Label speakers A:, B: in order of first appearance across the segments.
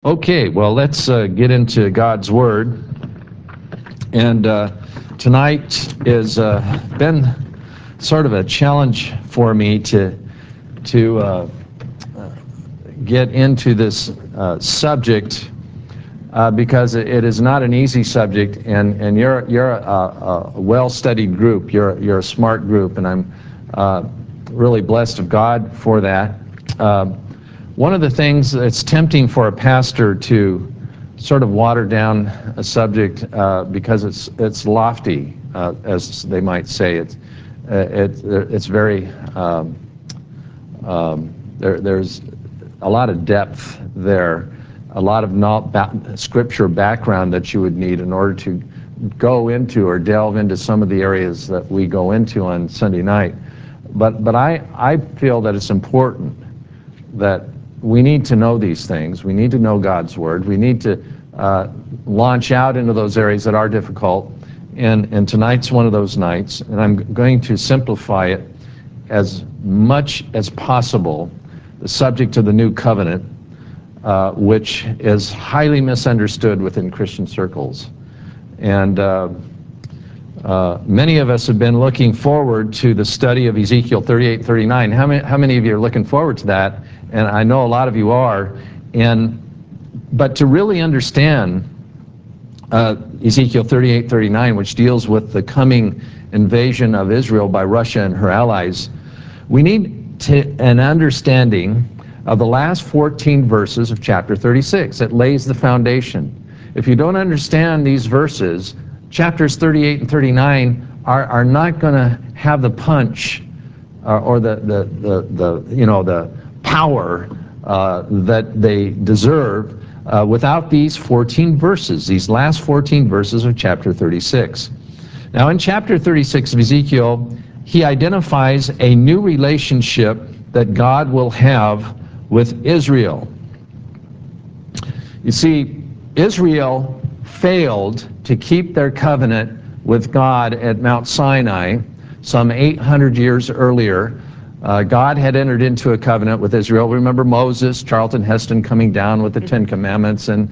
A: Okay, well, let's get into God's Word. And tonight has been sort of a challenge for me to get into this subject because it is not an easy subject, and you're a well-studied group. You're a smart group, and I'm really blessed of God for that. One of the things that's tempting for a pastor to sort of water down a subject because it's lofty, as they might say. It's very there's a lot of depth there, a lot of scripture background that you would need in order to go into or delve into some of the areas that we go into on Sunday night. But I feel that it's important that we need to know these things. We need to know God's Word. We need to launch out into those areas that are difficult. And tonight's one of those nights. And I'm going to simplify it as much as possible, the subject of the New Covenant, which is highly misunderstood within Christian circles. And many of us have been looking forward to the study of Ezekiel 38-39. How many of you are looking forward to that? And I know a lot of you are. But to really understand Ezekiel 38-39, which deals with the coming invasion of Israel by Russia and her allies, we need an understanding of the last 14 verses of chapter 36. It lays the foundation. If you don't understand these verses, chapters 38 and 39 are not going to have the punch or the power that they deserve without these 14 verses, these last 14 verses of chapter 36. Now, in chapter 36 of Ezekiel, he identifies a new relationship that God will have with Israel. You see, Israel failed to keep their covenant with God at Mount Sinai some 800 years earlier. God had entered into a covenant with Israel. Remember Moses, Charlton Heston coming down with the Ten Commandments, and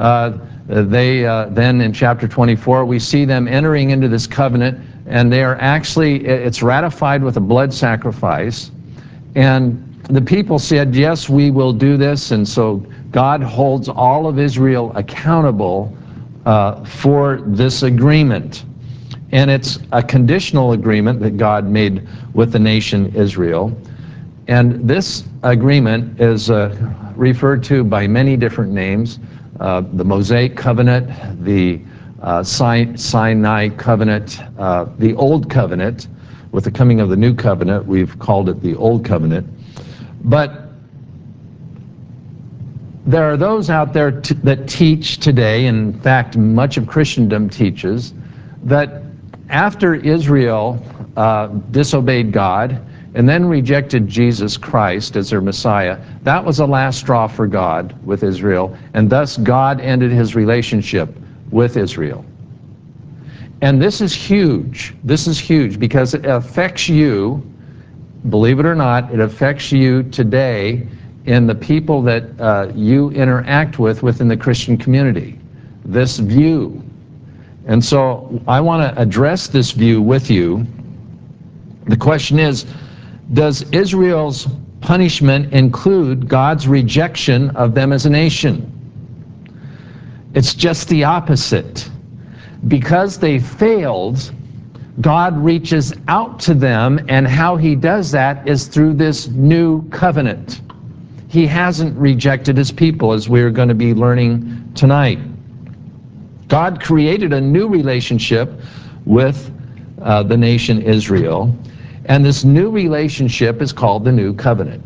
A: then in chapter 24 we see them entering into this covenant, and they are actually, it's ratified with a blood sacrifice, and the people said, yes, we will do this, and so God holds all of Israel accountable for this agreement. And it's a conditional agreement that God made with the nation Israel. And this agreement is referred to by many different names. The Mosaic Covenant, the Sinai Covenant, the Old Covenant. With the coming of the New Covenant, we've called it the Old Covenant. But there are those out there that teach today, in fact, much of Christendom teaches, that after Israel disobeyed God and then rejected Jesus Christ as their Messiah, that was the last straw for God with Israel, and thus God ended his relationship with Israel. And this is huge. This is huge because it affects you, believe it or not, it affects you today in the people that you interact with within the Christian community. This view. And so I want to address this view with you. The question is, does Israel's punishment include God's rejection of them as a nation? It's just the opposite. Because they failed, God reaches out to them, and how he does that is through this new covenant. He hasn't rejected his people, as we're going to be learning tonight. God created a new relationship with the nation Israel, and this new relationship is called the New Covenant.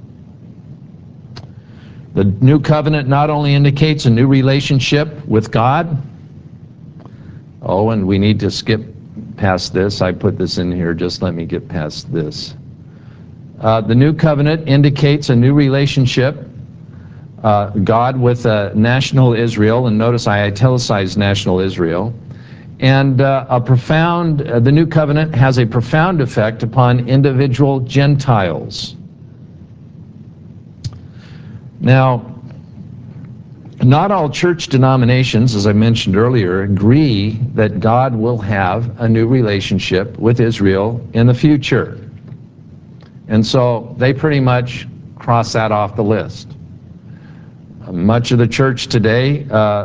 A: The New Covenant not only indicates a new relationship with God, and we need to skip past this. I put this in here, just let me get past this. The New Covenant indicates a new relationship God with national Israel, and notice I italicized national Israel, and the New Covenant has a profound effect upon individual Gentiles. Now, Not all church denominations, as I mentioned earlier, agree that God will have a new relationship with Israel in the future. And so they pretty much cross that off the list. Much of the church today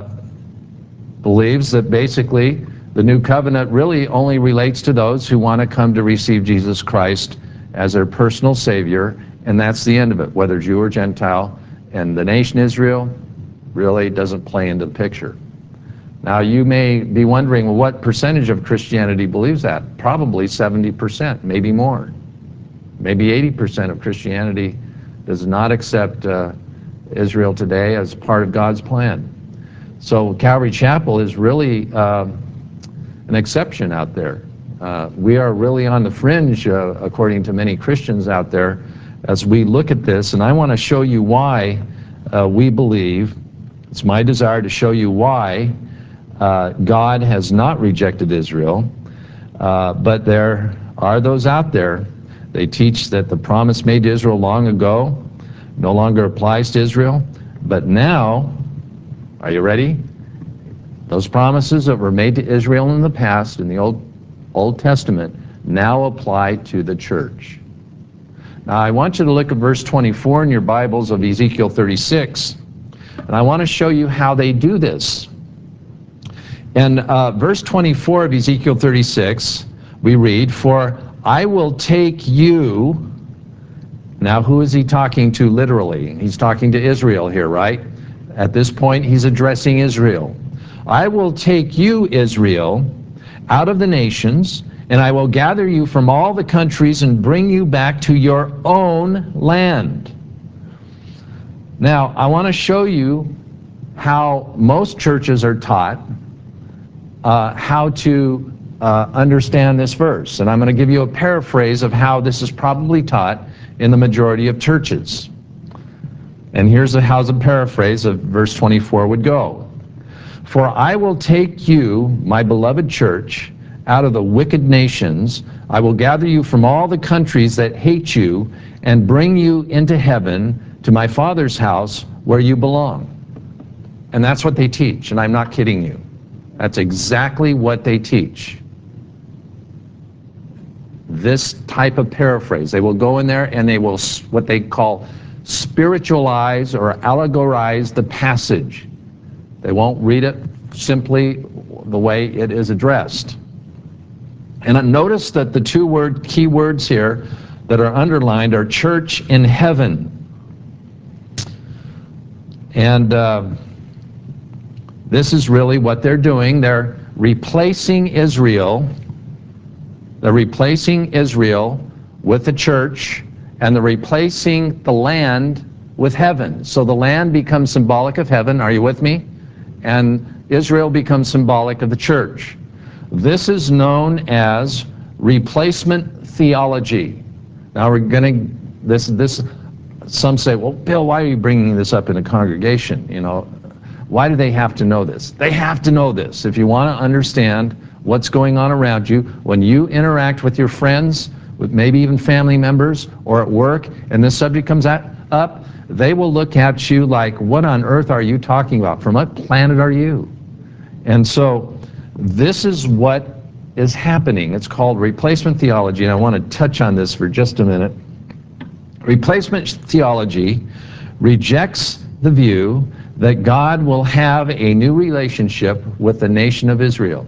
A: believes that basically the new covenant really only relates to those who want to come to receive Jesus Christ as their personal Savior, and that's the end of it, whether Jew or Gentile. And the nation Israel really doesn't play into the picture. Now you may be wondering, well, what percentage of Christianity believes that? Probably 70%, maybe more. Maybe 80% of Christianity does not accept Israel today as part of God's plan. So Calvary Chapel is really an exception out there. We are really on the fringe, according to many Christians out there, as we look at this. And I want to show you why we believe, it's my desire to show you why God has not rejected Israel, but there are those out there. They teach that the promise made to Israel long ago no longer applies to Israel, but now, are you ready? Those promises that were made to Israel in the past, in the Old Testament, now apply to the church. Now I want you to look at verse 24 in your Bibles of Ezekiel 36, and I want to show you how they do this. In verse 24 of Ezekiel 36, we read, "For I will take you." Now who is he talking to literally? He's talking to Israel here, right? At this point, he's addressing Israel. "I will take you, Israel, out of the nations, and I will gather you from all the countries and bring you back to your own land." Now, I want to show you how most churches are taught how to understand this verse. And I'm going to give you a paraphrase of how this is probably taught in the majority of churches. And here's how the paraphrase of verse 24 would go. "For I will take you, my beloved church, out of the wicked nations. I will gather you from all the countries that hate you and bring you into heaven to my Father's house where you belong." And that's what they teach, and I'm not kidding you. That's exactly what they teach. This type of paraphrase. They will go in there and they will, what they call, spiritualize or allegorize the passage. They won't read it simply the way it is addressed. And notice that the two key words here that are underlined are church in heaven. And this is really what they're doing. They're replacing Israel. They're replacing Israel with the church, and they're replacing the land with heaven. So the land becomes symbolic of heaven. Are you with me? And Israel becomes symbolic of the church. This is known as replacement theology. Now we're going to, some say, well, Bill, why are you bringing this up in a congregation? You know, why do they have to know this? They have to know this. If you want to understand what's going on around you, when you interact with your friends, with maybe even family members, or at work, and this subject comes up, they will look at you like, what on earth are you talking about? From what planet are you? And so this is what is happening. It's called replacement theology, and I want to touch on this for just a minute. Replacement theology rejects the view that God will have a new relationship with the nation of Israel.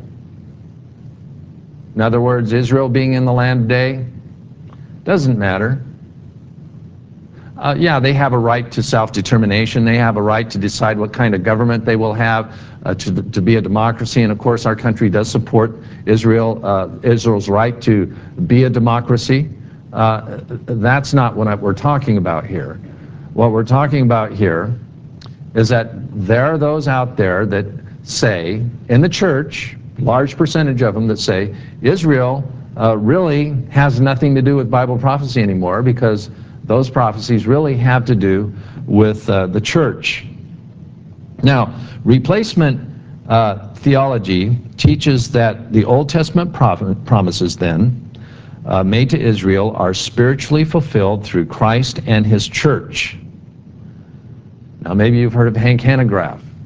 A: In other words, Israel being in the land today doesn't matter. Yeah, they have a right to self-determination. They have a right to decide what kind of government they will have, to be a democracy. And of course, our country does support Israel's right to be a democracy. That's not what we're talking about here. What we're talking about here is that there are those out there that say, in the church, large percentage of them that say, Israel really has nothing to do with Bible prophecy anymore, because those prophecies really have to do with the church. Now, replacement theology teaches that the Old Testament promises then made to Israel are spiritually fulfilled through Christ and his church. Now, maybe you've heard of Hank Hanegraaff.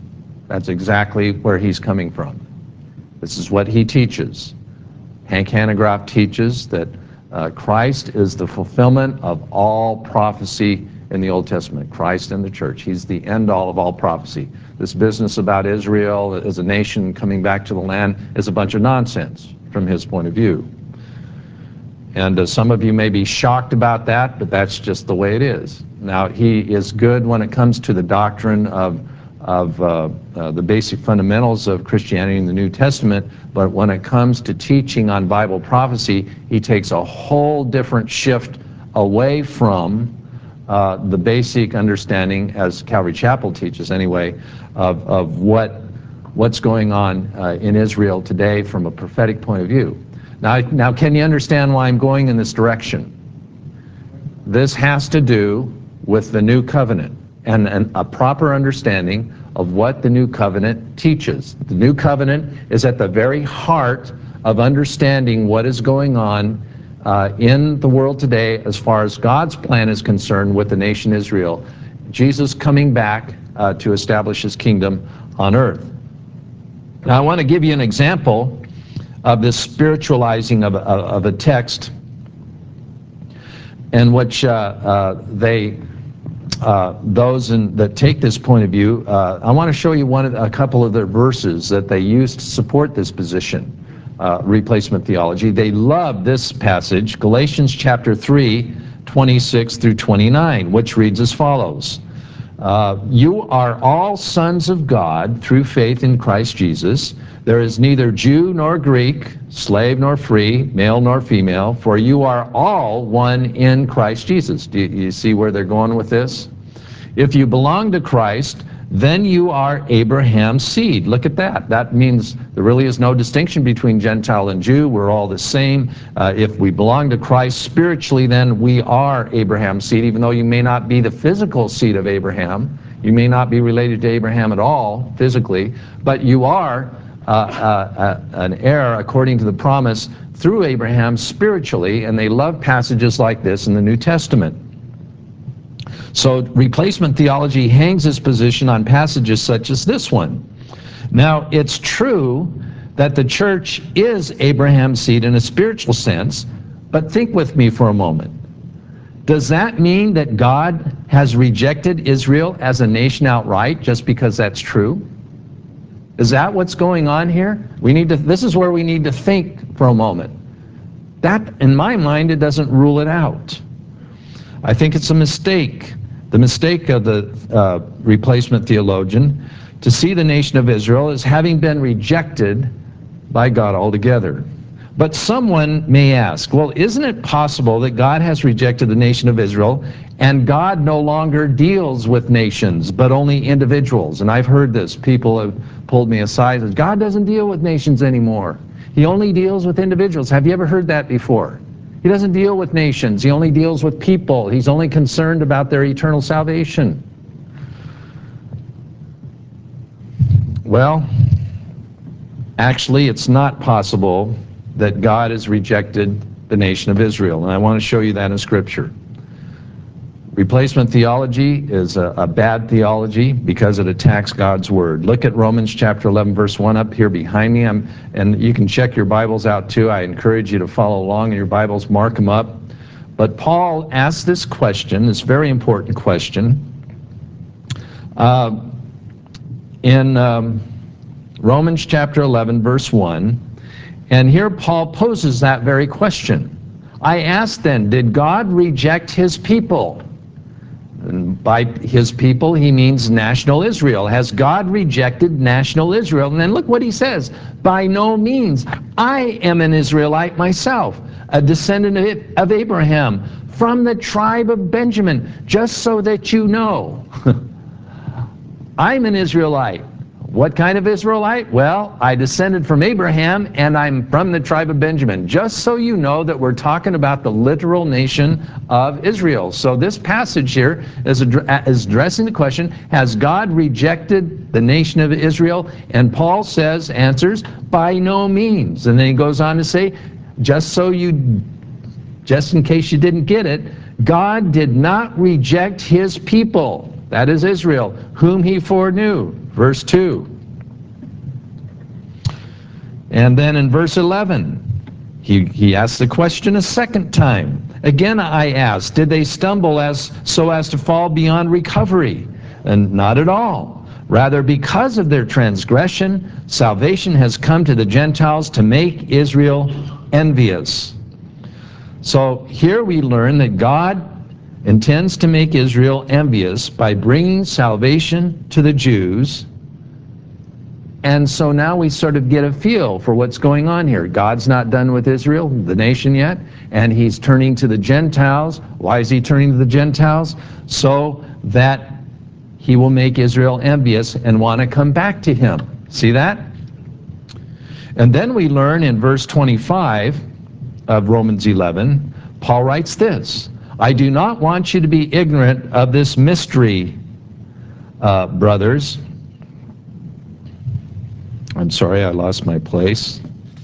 A: That's exactly where he's coming from. This is what he teaches. Hank Hanegraaff teaches that Christ is the fulfillment of all prophecy in the Old Testament. Christ and the church. He's the end all of all prophecy. This business about Israel as a nation coming back to the land is a bunch of nonsense from his point of view. And some of you may be shocked about that, but that's just the way it is. Now, he is good when it comes to the doctrine of the basic fundamentals of Christianity in the New Testament, but when it comes to teaching on Bible prophecy, he takes a whole different shift away from the basic understanding, as Calvary Chapel teaches anyway, of what's going on in Israel today from a prophetic point of view. Now, can you understand why I'm going in this direction? This has to do with the new covenant and a proper understanding of what the new covenant teaches. The new covenant is at the very heart of understanding what is going on in the world today as far as God's plan is concerned with the nation Israel. Jesus coming back to establish his kingdom on earth. Now, I want to give you an example of this spiritualizing of a text in which those that take this point of view, I want to show you a couple of their verses that they use to support this position, replacement theology. They love this passage, Galatians chapter 3, 26 through 29, which reads as follows. You are all sons of God through faith in Christ Jesus. There is neither Jew nor Greek, slave nor free, male nor female, for you are all one in Christ Jesus. Do you see where they're going with this? If you belong to Christ, then you are Abraham's seed. Look at that. That means there really is no distinction between Gentile and Jew. We're all the same. If we belong to Christ spiritually, then we are Abraham's seed, even though you may not be the physical seed of Abraham. You may not be related to Abraham at all physically, but you are an heir according to the promise through Abraham spiritually, and they love passages like this in the New Testament. So replacement theology hangs its position on passages such as this one. Now, it's true that the church is Abraham's seed in a spiritual sense, but think with me for a moment. Does that mean that God has rejected Israel as a nation outright just because that's true? Is that what's going on here? This is where we need to think for a moment. That, in my mind, it doesn't rule it out. I think it's a mistake. The mistake of the replacement theologian to see the nation of Israel as having been rejected by God altogether. But someone may ask, well, isn't it possible that God has rejected the nation of Israel and God no longer deals with nations but only individuals? And I've heard this. People have pulled me aside and said, God doesn't deal with nations anymore. He only deals with individuals. Have you ever heard that before? He doesn't deal with nations. He only deals with people. He's only concerned about their eternal salvation. Well, actually, it's not possible that God has rejected the nation of Israel, and I want to show you that in Scripture. Replacement theology is a bad theology because it attacks God's Word. Look at Romans chapter 11, verse 1 up here behind me, and you can check your Bibles out too. I encourage you to follow along in your Bibles, mark them up. But Paul asks this question, this very important question, in Romans chapter 11, verse 1. And here Paul poses that very question. I ask then, did God reject his people? And by his people, he means national Israel. Has God rejected national Israel? And then look what he says. By no means. I am an Israelite myself, a descendant of Abraham, from the tribe of Benjamin, just so that you know. I'm an Israelite. What kind of Israelite? Well, I descended from Abraham, and I'm from the tribe of Benjamin. Just so you know that we're talking about the literal nation of Israel. So this passage here is addressing the question, has God rejected the nation of Israel? And Paul answers, by no means. And then he goes on to say, just in case you didn't get it, God did not reject his people, that is Israel, whom he foreknew. Verse 2, And then in verse 11, he asks the question a second time. Again I ask, did they stumble so as to fall beyond recovery? And not at all. Rather, because of their transgression, salvation has come to the Gentiles to make Israel envious. So here we learn that God intends to make Israel envious by bringing salvation to the Jews. And so now we sort of get a feel for what's going on here. God's not done with Israel, the nation, yet, and he's turning to the Gentiles. Why is he turning to the Gentiles? So that he will make Israel envious and want to come back to him. See that? And then we learn in verse 25 of Romans 11, Paul writes this, I do not want you to be ignorant of this mystery, brothers. I'm sorry, I lost my place.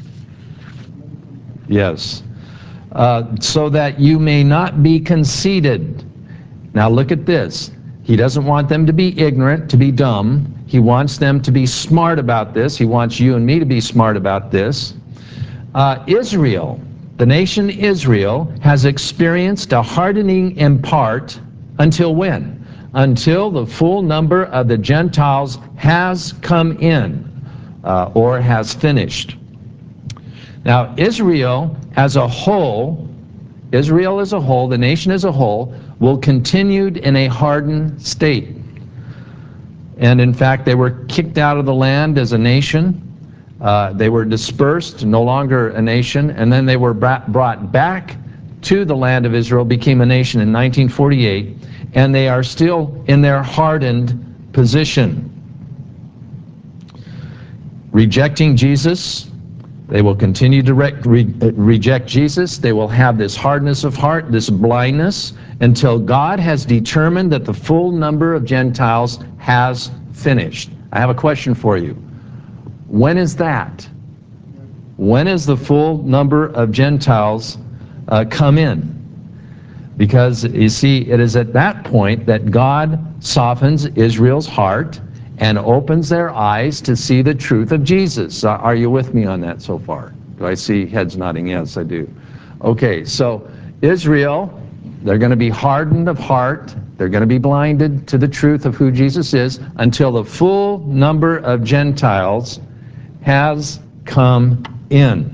A: Yes. So that you may not be conceited. Now look at this. He doesn't want them to be ignorant, to be dumb. He wants them to be smart about this. He wants you and me to be smart about this. Israel, the nation Israel, has experienced a hardening in part until when? Until the full number of the Gentiles has come in. Or has finished. Now, Israel as a whole, the nation as a whole, will continue in a hardened state. And in fact, they were kicked out of the land as a nation. They were dispersed, no longer a nation, and then they were brought back to the land of Israel, became a nation in 1948, and they are still in their hardened position. Rejecting Jesus, they will continue to reject Jesus. They will have this hardness of heart, this blindness, until God has determined that the full number of Gentiles has finished. I have a question for you. When is that? When is the full number of Gentiles come in? Because, you see, it is at that point that God softens Israel's heart and opens their eyes to see the truth of Jesus. Are you with me on that so far? Do I see heads nodding? Yes, I do. Okay, so Israel, they're going to be hardened of heart. They're going to be blinded to the truth of who Jesus is until the full number of Gentiles has come in.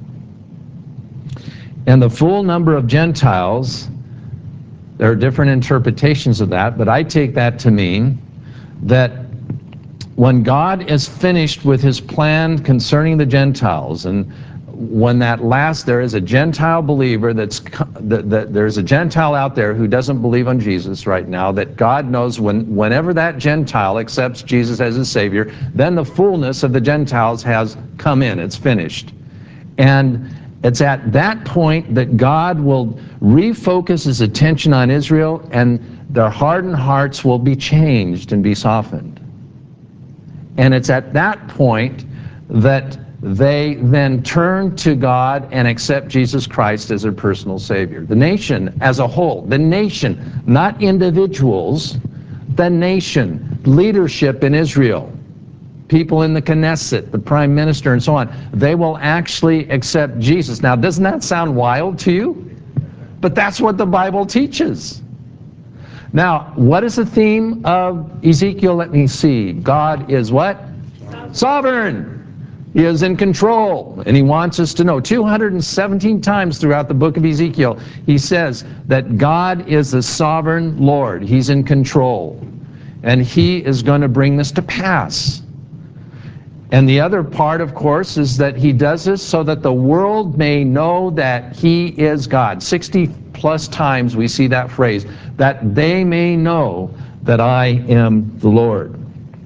A: And the full number of Gentiles, there are different interpretations of that, but I take that to mean that when God is finished with his plan concerning the Gentiles, and when there is a Gentile believer there's a Gentile out there who doesn't believe on Jesus right now, that God knows whenever that Gentile accepts Jesus as his Savior, then the fullness of the Gentiles has come in. It's finished. And it's at that point that God will refocus his attention on Israel, and their hardened hearts will be changed and be softened. And it's at that point that they then turn to God and accept Jesus Christ as their personal Savior. The nation as a whole, the nation, not individuals, the nation, leadership in Israel, people in the Knesset, the prime minister and so on, they will actually accept Jesus. Now, doesn't that sound wild to you? But that's what the Bible teaches. Now, what is the theme of Ezekiel? Let me see. God is what? Sovereign. He is in control, and he wants us to know. 217 times throughout the book of Ezekiel, he says that God is the sovereign Lord. He's in control, and he is going to bring this to pass. And the other part, of course, is that he does this so that the world may know that he is God. 60 plus times we see that phrase, that they may know that I am the Lord.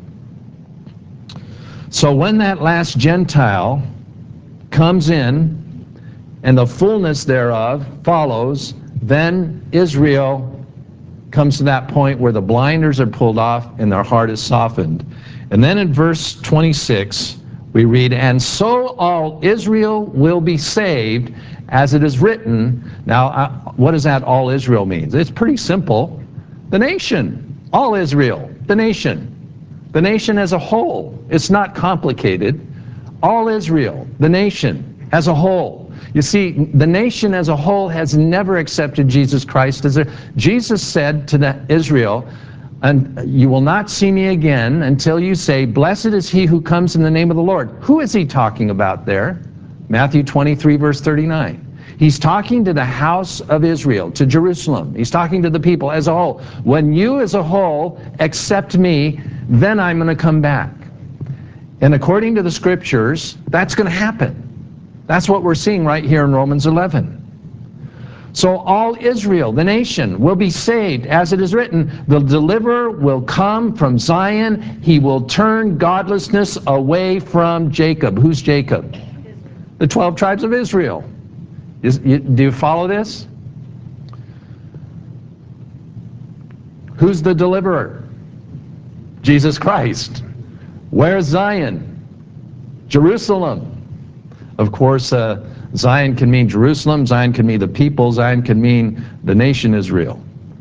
A: So when that last Gentile comes in and the fullness thereof follows, then Israel comes to that point where the blinders are pulled off and their heart is softened. And then in verse 26, we read, and so all Israel will be saved, as it is written. Now, what does that all Israel mean? It's pretty simple. The nation, all Israel, the nation as a whole. It's not complicated. All Israel, the nation as a whole. You see, the nation as a whole has never accepted Jesus Christ as Jesus said to Israel, "And you will not see me again until you say, 'Blessed is he who comes in the name of the Lord.'" Who is he talking about there? Matthew 23, verse 39. He's talking to the house of Israel, to Jerusalem. He's talking to the people as a whole. When you as a whole accept me, then I'm going to come back. And according to the scriptures, that's going to happen. That's what we're seeing right here in Romans 11. So all Israel, the nation, will be saved. As it is written, the deliverer will come from Zion. He will turn godlessness away from Jacob. Who's Jacob? The 12 tribes of Israel. Do you follow this? Who's the deliverer? Jesus Christ. Where's Zion? Jerusalem. Of course, Zion can mean Jerusalem, Zion can mean the people, Zion can mean the nation Israel.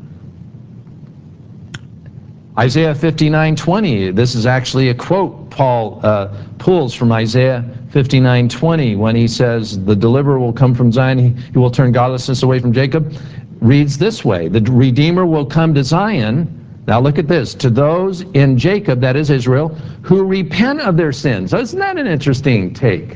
A: Isaiah 59:20, this is actually a quote Paul pulls from Isaiah 59:20 when he says, "The deliverer will come from Zion, he will turn godlessness away from Jacob." Reads this way, "The Redeemer will come to Zion." Now look at this, "to those in Jacob," that is Israel, "who repent of their sins." Isn't that an interesting take?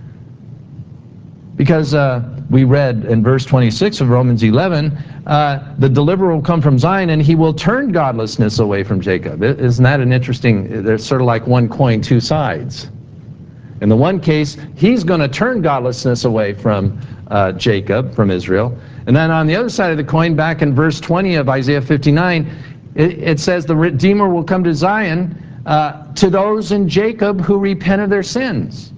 A: Because we read in verse 26 of Romans 11, the deliverer will come from Zion and he will turn godlessness away from Jacob. Isn't that an interesting, they're sort of like one coin, two sides. In the one case, he's going to turn godlessness away from Jacob, from Israel. And then on the other side of the coin, back in verse 20 of Isaiah 59, it says the Redeemer will come to Zion to those in Jacob who repent of their sins.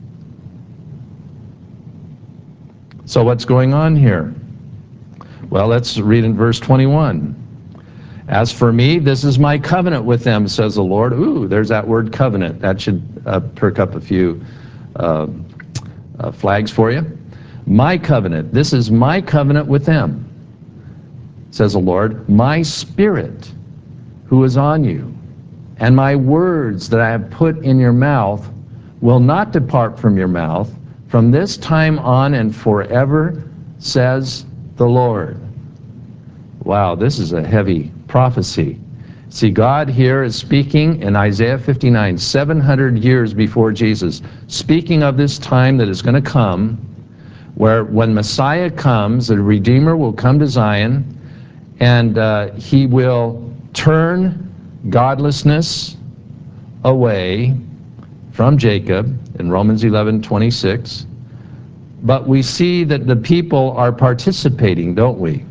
A: So what's going on here? Well, let's read in verse 21. "As for me, this is my covenant with them, says the Lord." Ooh, there's that word covenant. That should perk up a few flags for you. "My covenant, this is my covenant with them, says the Lord. My spirit who is on you, and my words that I have put in your mouth will not depart from your mouth, from this time on and forever, says the Lord." Wow, this is a heavy prophecy. See, God here is speaking in Isaiah 59, 700 years before Jesus, speaking of this time that is going to come, where when Messiah comes, the Redeemer will come to Zion, and he will turn godlessness away from Jacob in Romans 11:26. But we see that the people are participating, don't we?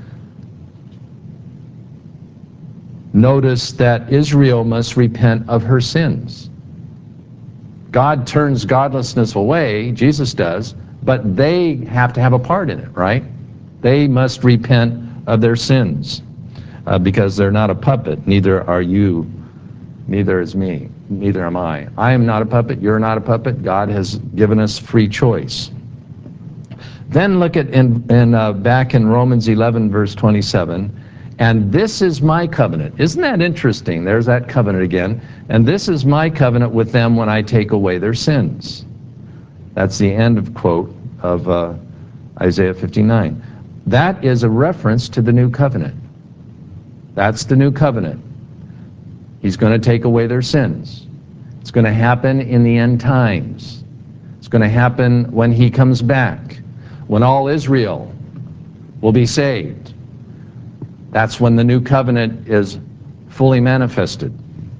A: Notice that Israel must repent of her sins. God turns godlessness away, Jesus does, but they have to have a part in it, right? They must repent of their sins because they're not a puppet. Neither are you, neither is me, neither am I. I am not a puppet, you're not a puppet. God has given us free choice. Then look at back in Romans 11, verse 27. "And this is my covenant." Isn't that interesting? There's that covenant again. "And this is my covenant with them when I take away their sins." That's the end of quote of Isaiah 59. That is a reference to the new covenant. That's the new covenant. He's going to take away their sins. It's going to happen in the end times. It's going to happen when he comes back, when all Israel will be saved. That's when the new covenant is fully manifested.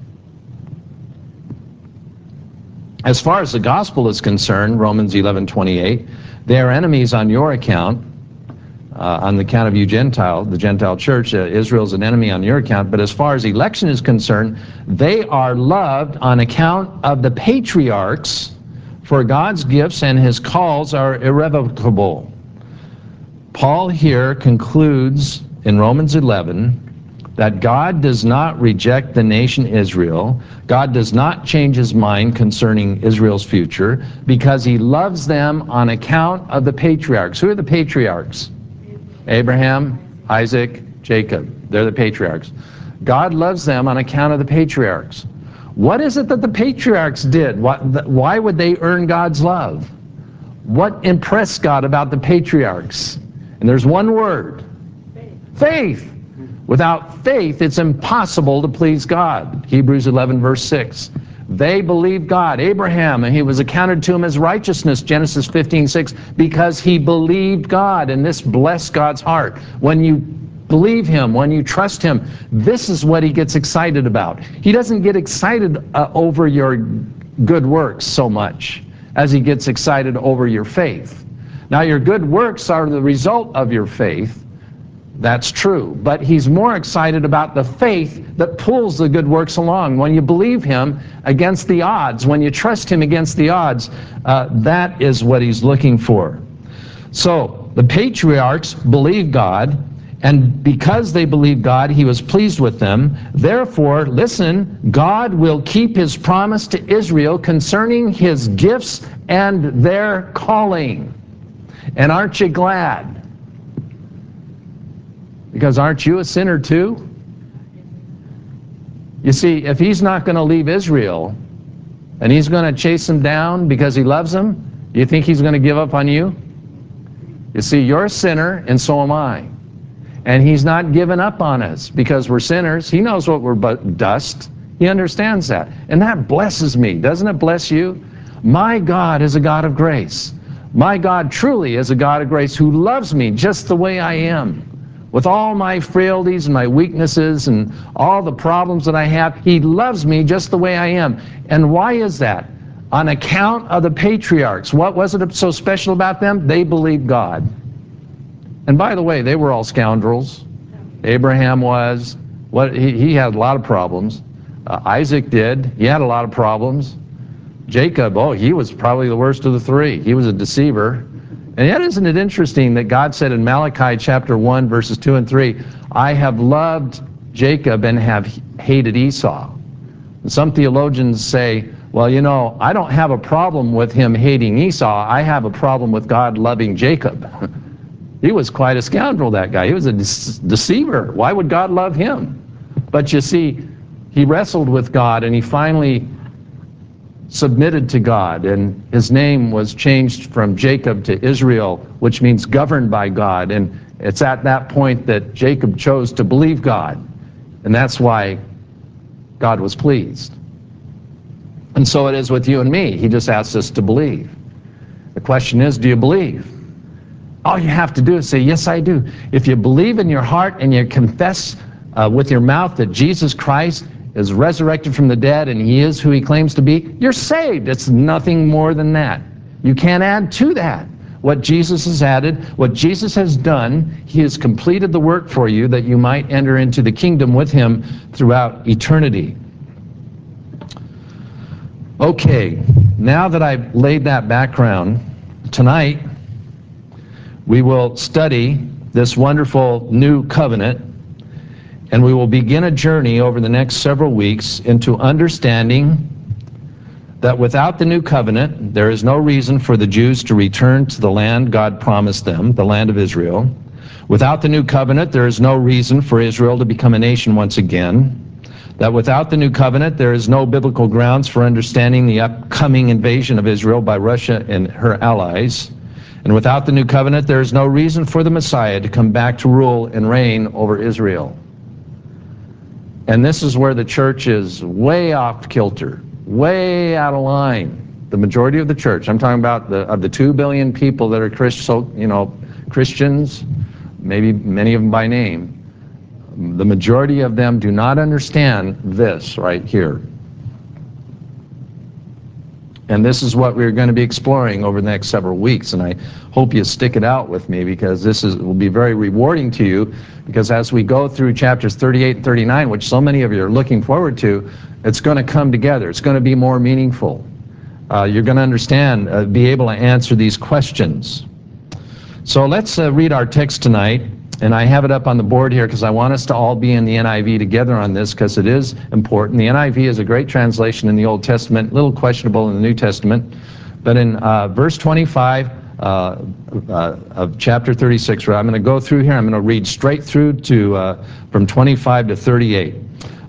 A: As far as the gospel is concerned, Romans 11:28, "They are enemies on your account," on the account of you Gentile, the Gentile church. Israel's an enemy on your account. But as far as election is concerned, they are loved on account of the patriarchs, for God's gifts and his calls are irrevocable. Paul here concludes in Romans 11 that God does not reject the nation Israel. God does not change his mind concerning Israel's future because he loves them on account of the patriarchs. Who are the patriarchs? Abraham, Isaac, Jacob. They're the patriarchs. God loves them on account of the patriarchs. What is it that the patriarchs did? Why would they earn God's love? What impressed God about the patriarchs? And there's one word: faith. Without faith, it's impossible to please God. Hebrews 11, verse 6. They believed God. Abraham, and he was accounted to him as righteousness, Genesis 15:6, because he believed God, and this blessed God's heart. When you believe him, when you trust him, this is what he gets excited about. He doesn't get excited over your good works so much as he gets excited over your faith. Now, your good works are the result of your faith. That's true. But he's more excited about the faith that pulls the good works along. When you believe him against the odds, when you trust him against the odds, that is what he's looking for. So, the patriarchs believed God, and because they believed God, he was pleased with them. Therefore, listen, God will keep his promise to Israel concerning his gifts and their calling. And aren't you glad? Because aren't you a sinner too? You see, if he's not going to leave Israel, and he's going to chase them down because he loves them, you think he's going to give up on you? You see, you're a sinner, and so am I. And he's not given up on us because we're sinners. He knows what we're but dust. He understands that. And that blesses me. Doesn't it bless you? My God is a God of grace. My God truly is a God of grace who loves me just the way I am. With all my frailties and my weaknesses and all the problems that I have, he loves me just the way I am. And why is that? On account of the patriarchs. What was it so special about them? They believed God. And by the way, they were all scoundrels. Abraham was. He had a lot of problems. Isaac did. He had a lot of problems. Jacob, he was probably the worst of the three. He was a deceiver. And yet, isn't it interesting that God said in Malachi chapter 1, verses 2 and 3, I have loved Jacob and have hated Esau. And some theologians say, well, I don't have a problem with him hating Esau. I have a problem with God loving Jacob. He was quite a scoundrel, that guy. He was a deceiver. Why would God love him? But you see, he wrestled with God, and he finally submitted to God, and his name was changed from Jacob to Israel, which means governed by God. And it's at that point that Jacob chose to believe God, and that's why God was pleased. And so it is with you and me. He just asks us to believe. The question is, do you believe? All you have to do is say, yes, I do. If you believe in your heart and you confess with your mouth that Jesus Christ is resurrected from the dead and he is who he claims to be, you're saved. It's nothing more than that. You can't add to that. What Jesus has added, what Jesus has done, he has completed the work for you that you might enter into the kingdom with him throughout eternity. Okay, now that I've laid that background, tonight we will study this wonderful new covenant. And we will begin a journey over the next several weeks into understanding that without the new covenant, there is no reason for the Jews to return to the land God promised them, the land of Israel. Without the new covenant, there is no reason for Israel to become a nation once again. That without the new covenant, there is no biblical grounds for understanding the upcoming invasion of Israel by Russia and her allies. And without the new covenant, there is no reason for the Messiah to come back to rule and reign over Israel. And this is where the church is way off kilter, way out of line. The majority of the church, I'm talking about of the 2 billion people that are Christians, maybe many of them by name, the majority of them do not understand this right here. And this is what we're going to be exploring over the next several weeks. And I hope you stick it out with me, because this will be very rewarding to you. Because as we go through chapters 38 and 39, which so many of you are looking forward to, it's going to come together. It's going to be more meaningful. You're going to understand, be able to answer these questions. So let's read our text tonight. And I have it up on the board here because I want us to all be in the NIV together on this, because it is important. The NIV is a great translation in the Old Testament, a little questionable in the New Testament. But in verse 25 of chapter 36, I'm going to go through here. I'm going to read straight through to from 25 to 38.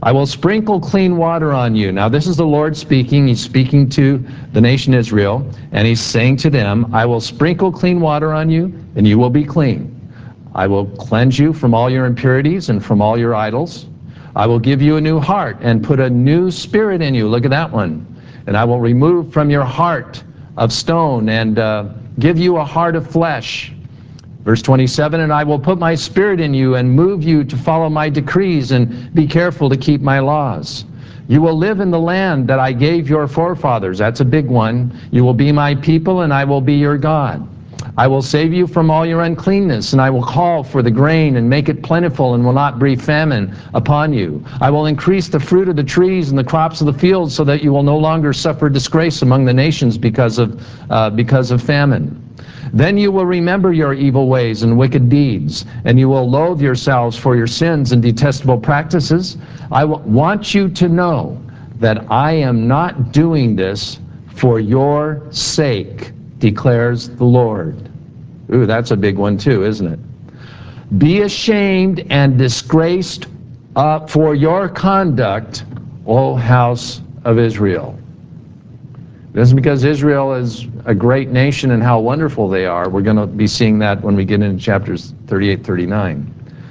A: I will sprinkle clean water on you. Now this is the Lord speaking. He's speaking to the nation Israel, and he's saying to them, I will sprinkle clean water on you, and you will be clean. I will cleanse you from all your impurities and from all your idols. I will give you a new heart and put a new spirit in you. Look at that one. And I will remove from your heart of stone and give you a heart of flesh. Verse 27, and I will put my spirit in you and move you to follow my decrees and be careful to keep my laws. You will live in the land that I gave your forefathers. That's a big one. You will be my people and I will be your God. I will save you from all your uncleanness, and I will call for the grain and make it plentiful and will not breathe famine upon you. I will increase the fruit of the trees and the crops of the fields so that you will no longer suffer disgrace among the nations because of famine. Then you will remember your evil ways and wicked deeds, and you will loathe yourselves for your sins and detestable practices. I want you to know that I am not doing this for your sake, declares the Lord. Ooh, that's a big one too, isn't it? Be ashamed and disgraced for your conduct, O house of Israel. It isn't because Israel is a great nation and how wonderful they are. We're going to be seeing that when we get into chapters 38, 39.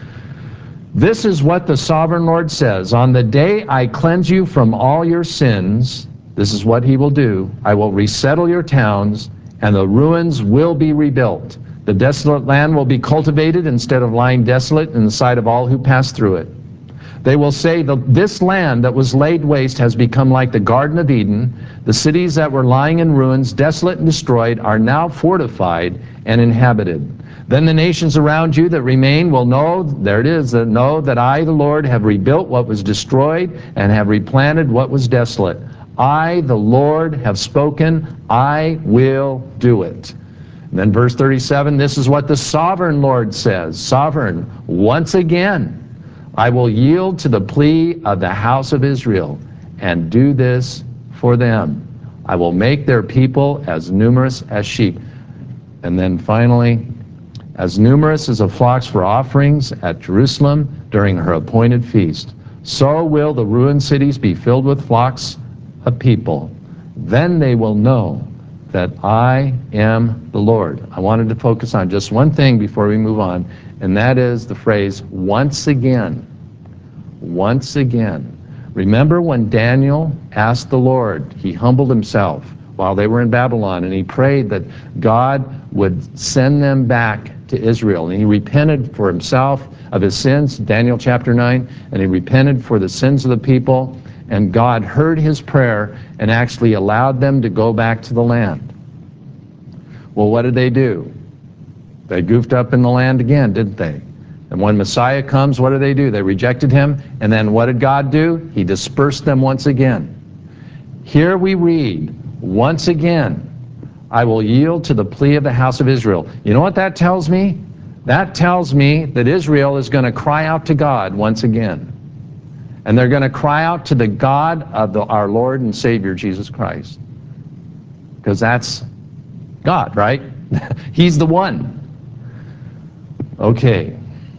A: This is what the sovereign Lord says. On the day I cleanse you from all your sins, this is what he will do. I will resettle your towns, and the ruins will be rebuilt. The desolate land will be cultivated instead of lying desolate in the sight of all who pass through it. They will say, this land that was laid waste has become like the Garden of Eden. The cities that were lying in ruins, desolate and destroyed, are now fortified and inhabited. Then the nations around you that remain will know, there it is, know that I, the Lord, have rebuilt what was destroyed and have replanted what was desolate. I, the Lord, have spoken. I will do it. And then verse 37, this is what the sovereign Lord says. Sovereign, once again, I will yield to the plea of the house of Israel and do this for them. I will make their people as numerous as sheep. And then finally, as numerous as the flocks for offerings at Jerusalem during her appointed feast, so will the ruined cities be filled with flocks of people. Then they will know that I am the Lord. I wanted to focus on just one thing before we move on, and that is the phrase, once again. Once again. Remember when Daniel asked the Lord, he humbled himself while they were in Babylon, and he prayed that God would send them back to Israel. And he repented for himself of his sins, Daniel chapter 9, and he repented for the sins of the people, and God heard his prayer and actually allowed them to go back to the land. Well, what did they do? They goofed up in the land again, didn't they? And when Messiah comes, what do? They rejected him, and then what did God do? He dispersed them once again. Here we read, once again, I will yield to the plea of the house of Israel. You know what that tells me? That tells me that Israel is going to cry out to God once again. And they're going to cry out to the God of our Lord and Savior, Jesus Christ. Because that's God, right? He's the one. Okay.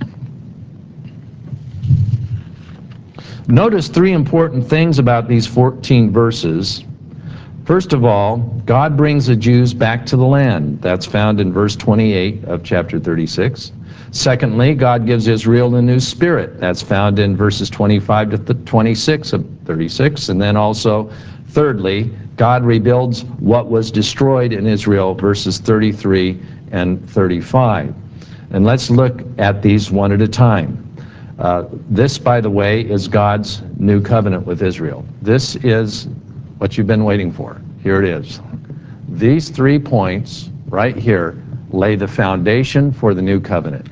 A: Notice three important things about these 14 verses. First of all, God brings the Jews back to the land. That's found in verse 28 of chapter 36. Secondly, God gives Israel a new spirit. That's found in verses 25 to 26 of 36. And then also, thirdly, God rebuilds what was destroyed in Israel, verses 33 and 35. And let's look at these one at a time. This, by the way, is God's new covenant with Israel. This is what you've been waiting for. Here it is. These 3 points right here lay the foundation for the new covenant.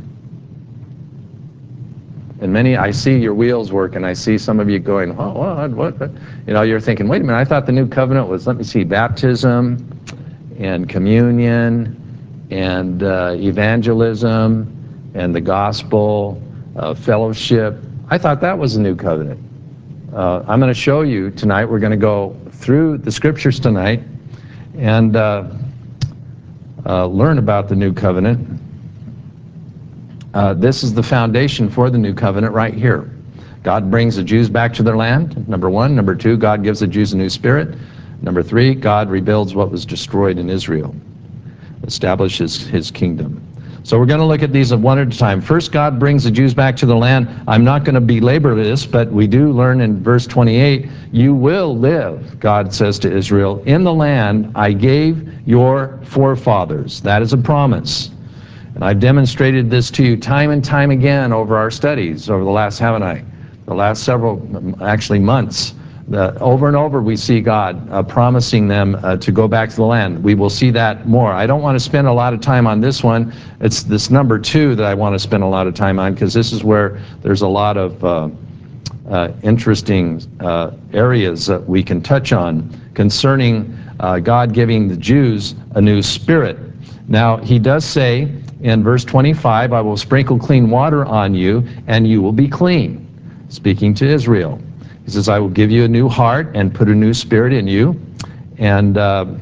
A: And I see your wheels work, and I see some of you going, oh, what? You know, you're thinking, wait a minute, I thought the new covenant was, let me see, baptism and communion and evangelism and the gospel, fellowship. I thought that was the new covenant. I'm going to show you tonight. We're going to go through the scriptures tonight and learn about the new covenant. This is the foundation for the new covenant right here. God brings the Jews back to their land, number one. Number two, God gives the Jews a new spirit. Number three, God rebuilds what was destroyed in Israel, establishes his kingdom. So we're going to look at these one at a time. First, God brings the Jews back to the land. I'm not going to belabor this, but we do learn in verse 28, you will live, God says to Israel, in the land I gave your forefathers. That is a promise. And I've demonstrated this to you time and time again over our studies, over the last, haven't I? The last several, actually months. Over and over we see God promising them to go back to the land. We will see that more. I don't want to spend a lot of time on this one. It's this number 2 that I want to spend a lot of time on, because this is where there's a lot of interesting areas that we can touch on concerning God giving the Jews a new spirit. Now, he does say in verse 25, I will sprinkle clean water on you, and you will be clean, speaking to Israel. He says, I will give you a new heart and put a new spirit in you. And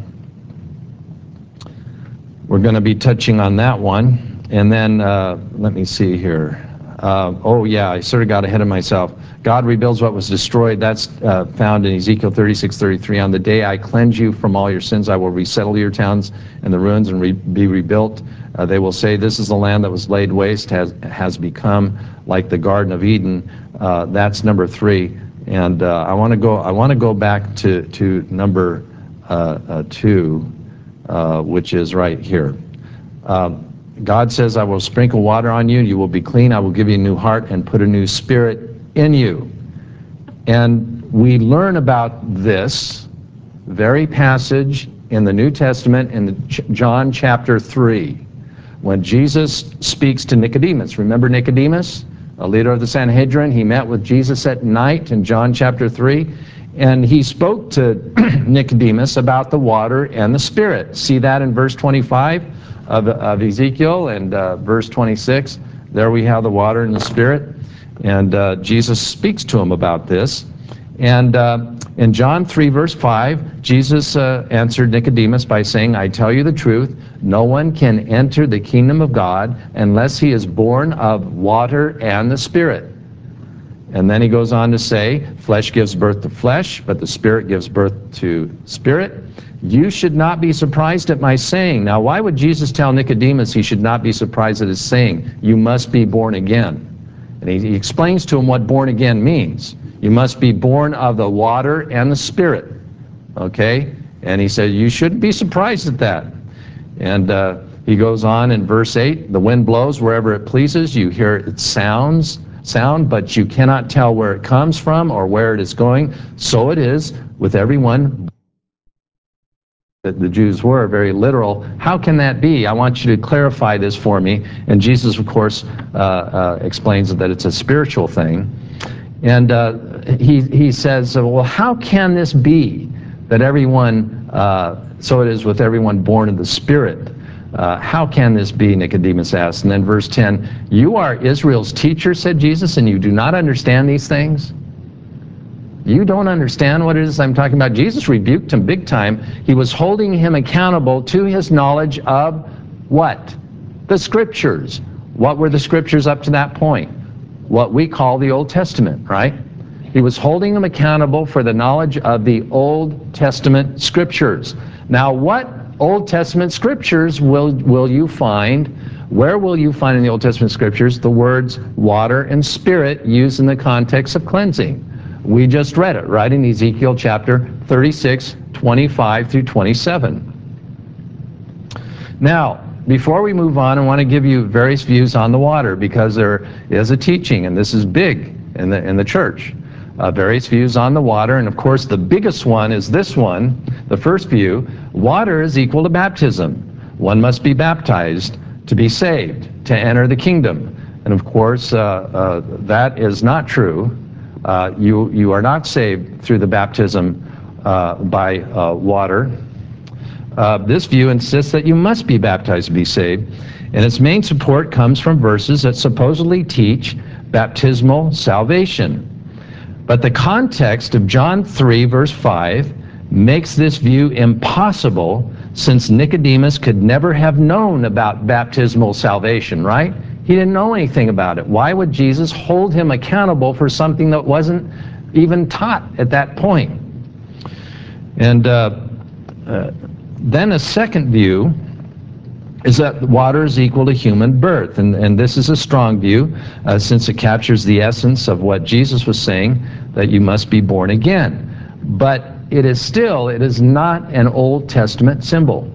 A: we're going to be touching on that one. And then, let me see here. Oh, yeah, I sort of got ahead of myself. God rebuilds what was destroyed. That's found in Ezekiel 36:33. On the day I cleanse you from all your sins, I will resettle your towns and the ruins and be rebuilt. They will say, this is the land that was laid waste, has become like the Garden of Eden. That's number 3. And I want to go back to number 2, which is right here. God says, I will sprinkle water on you, you will be clean, I will give you a new heart and put a new spirit in you. And we learn about this very passage in the New Testament in John chapter 3, when Jesus speaks to Nicodemus. Remember Nicodemus, a leader of the Sanhedrin? He met with Jesus at night in John chapter 3, and he spoke to Nicodemus about the water and the Spirit. See that in verse 25 of Ezekiel, and verse 26. There we have the water and the Spirit, and Jesus speaks to him about this. And in John 3, verse 5, Jesus answered Nicodemus by saying, I tell you the truth, no one can enter the kingdom of God unless he is born of water and the Spirit. And then he goes on to say, flesh gives birth to flesh, but the Spirit gives birth to spirit. You should not be surprised at my saying. Now, why would Jesus tell Nicodemus he should not be surprised at his saying, you must be born again? And he explains to him what born again means. You must be born of the water and the Spirit. Okay? And he said, you shouldn't be surprised at that. And he goes on in verse 8, the wind blows wherever it pleases. You hear its sound, but you cannot tell where it comes from or where it is going. So it is with everyone. That the Jews were very literal. How can that be? I want you to clarify this for me. And Jesus, of course, explains that it's a spiritual thing. And he says, well, how can this be that everyone, so it is with everyone born of the Spirit? How can this be, Nicodemus asked. And then verse 10, you are Israel's teacher, said Jesus, and you do not understand these things? You don't understand what it is I'm talking about? Jesus rebuked him big time. He was holding him accountable to his knowledge of what? The Scriptures. What were the Scriptures up to that point? What we call the Old Testament, right? He was holding him accountable for the knowledge of the Old Testament Scriptures. Now, what Old Testament Scriptures will you find? Where will you find in the Old Testament Scriptures the words water and Spirit used in the context of cleansing? We just read it, right, in Ezekiel chapter 36, 25 through 27. Now, before we move on, I want to give you various views on the water, because there is a teaching, and this is big in the church. Various views on the water, and of course the biggest one is this one, the first view. Water is equal to baptism. One must be baptized to be saved, to enter the kingdom. And of course, that is not true. You are not saved through the baptism by water. This view insists that you must be baptized to be saved, and its main support comes from verses that supposedly teach baptismal salvation. But the context of John 3, verse 5, makes this view impossible, since Nicodemus could never have known about baptismal salvation, right? He didn't know anything about it. Why would Jesus hold him accountable for something that wasn't even taught at that point? And then a second view is that water is equal to human birth. And this is a strong view, since it captures the essence of what Jesus was saying, that you must be born again. But it is not an Old Testament symbol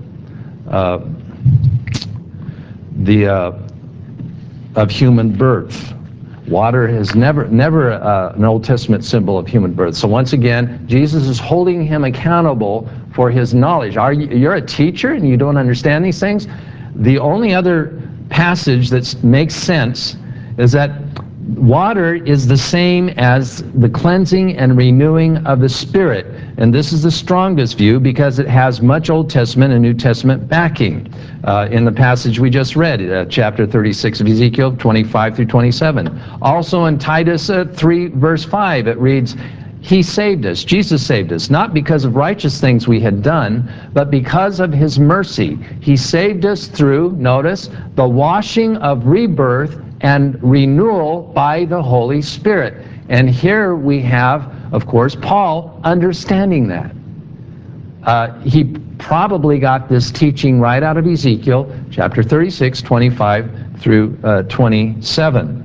A: of human birth. Water is never an Old Testament symbol of human birth. So once again, Jesus is holding him accountable for his knowledge. You're a teacher and you don't understand these things? The only other passage that makes sense is that water is the same as the cleansing and renewing of the Spirit. And this is the strongest view because it has much Old Testament and New Testament backing. In the passage we just read, chapter 36 of Ezekiel, 25 through 27. Also in Titus 3, verse 5, it reads, He saved us, Jesus saved us, not because of righteous things we had done, but because of His mercy. He saved us through, notice, the washing of rebirth and renewal by the Holy Spirit. And here we have, of course, Paul understanding that. He probably got this teaching right out of Ezekiel, chapter 36, 25 through 27.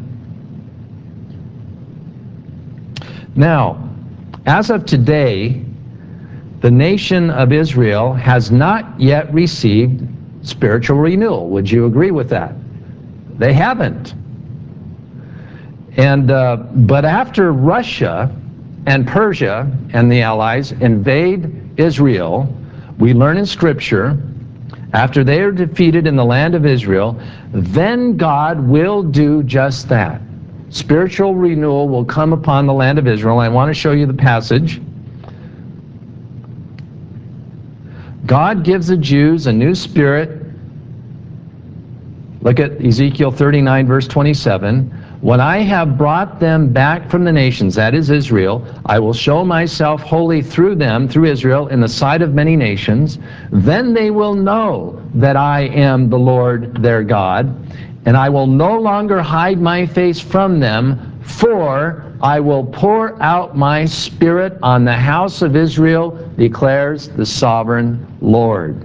A: Now, as of today, the nation of Israel has not yet received spiritual renewal. Would you agree with that? They haven't. And but after Russia and Persia and the Allies invade Israel, we learn in Scripture, after they are defeated in the land of Israel, then God will do just that. Spiritual renewal will come upon the land of Israel. I want to show you the passage. God gives the Jews a new spirit. Look at Ezekiel 39, verse 27. When I have brought them back from the nations, that is Israel, I will show myself holy through them, through Israel, in the sight of many nations. Then they will know that I am the Lord their God, and I will no longer hide my face from them, for I will pour out my Spirit on the house of Israel, declares the sovereign Lord.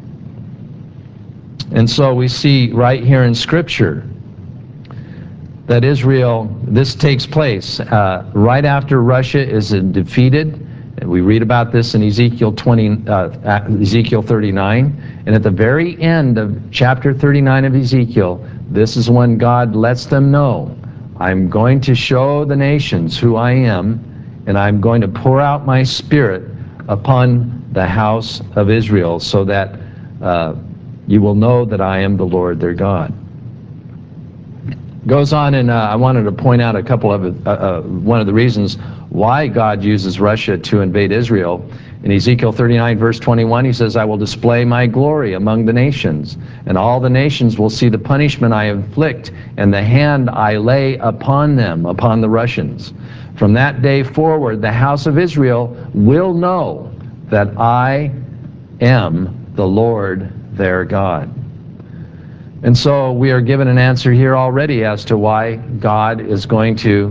A: And so we see right here in Scripture that Israel, this takes place right after Russia is defeated. We read about this in Ezekiel 39. And at the very end of chapter 39 of Ezekiel, this is when God lets them know, I'm going to show the nations who I am, and I'm going to pour out my Spirit upon the house of Israel, so that you will know that I am the Lord their God. Goes on, and I wanted to point out a couple of one of the reasons why God uses Russia to invade Israel. In Ezekiel 39, verse 21, he says, I will display my glory among the nations, and all the nations will see the punishment I inflict and the hand I lay upon them, upon the Russians. From that day forward, the house of Israel will know that I am the Lord their God. And so we are given an answer here already as to why God is going to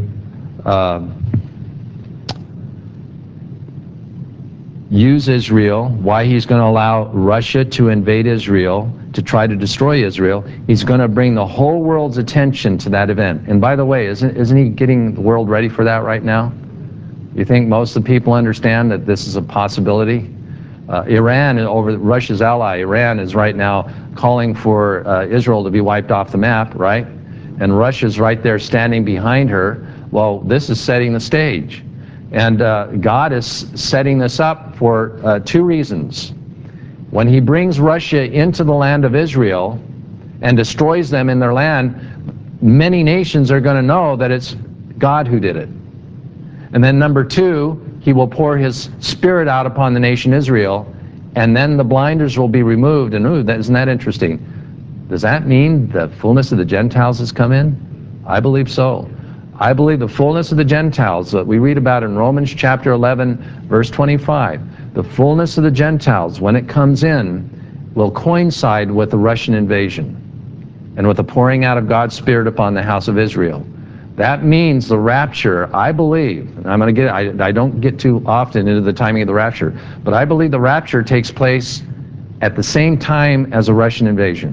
A: use Israel, why He's going to allow Russia to invade Israel, to try to destroy Israel. He's going to bring the whole world's attention to that event. And by the way, isn't He getting the world ready for that right now? You think most of the people understand that this is a possibility? Iran, over Russia's ally, Iran is right now calling for Israel to be wiped off the map, right? And Russia's right there standing behind her. Well, this is setting the stage. And God is setting this up for two reasons. When He brings Russia into the land of Israel and destroys them in their land, many nations are going to know that it's God who did it. And then number two, He will pour His Spirit out upon the nation Israel, and then the blinders will be removed. And isn't that interesting? Does that mean the fullness of the Gentiles has come in? I believe so. I believe the fullness of the Gentiles that we read about in Romans chapter 11, verse 25, the fullness of the Gentiles, when it comes in, will coincide with the Russian invasion. and with the pouring out of God's Spirit upon the house of Israel. That means the rapture, I believe, and I don't get too often into the timing of the rapture, but I believe the rapture takes place at the same time as a Russian invasion.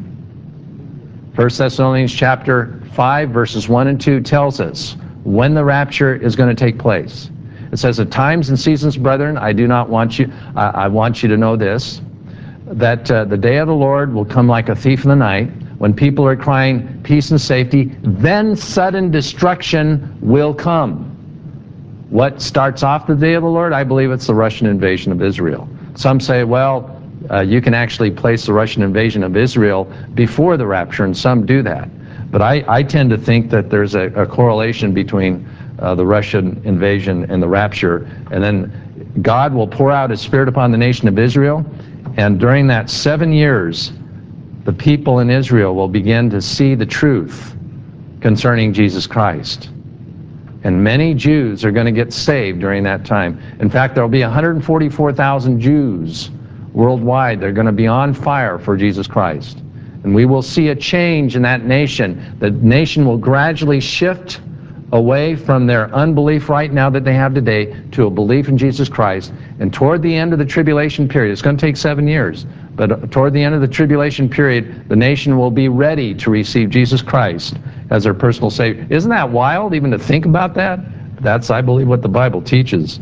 A: 1 Thessalonians chapter 5, verses 1 and 2 tells us when the rapture is going to take place. It says, at times and seasons, brethren, I want you to know this, that the day of the Lord will come like a thief in the night, when people are crying peace and safety, then sudden destruction will come. What starts off the day of the Lord? I believe it's the Russian invasion of Israel. Some say, well, you can actually place the Russian invasion of Israel before the rapture, and some do that. But I tend to think that there's a correlation between the Russian invasion and the rapture, and then God will pour out His Spirit upon the nation of Israel, and during that 7 years, the people in Israel will begin to see the truth concerning Jesus Christ. And many Jews are going to get saved during that time. In fact, there will be 144,000 Jews worldwide. They're going to be on fire for Jesus Christ. And we will see a change in that nation. The nation will gradually shift away from their unbelief right now that they have today to a belief in Jesus Christ. And toward the end of the tribulation period, it's going to take 7 years, but toward the end of the tribulation period, the nation will be ready to receive Jesus Christ as their personal Savior. Isn't that wild even to think about that? That's, I believe, what the Bible teaches.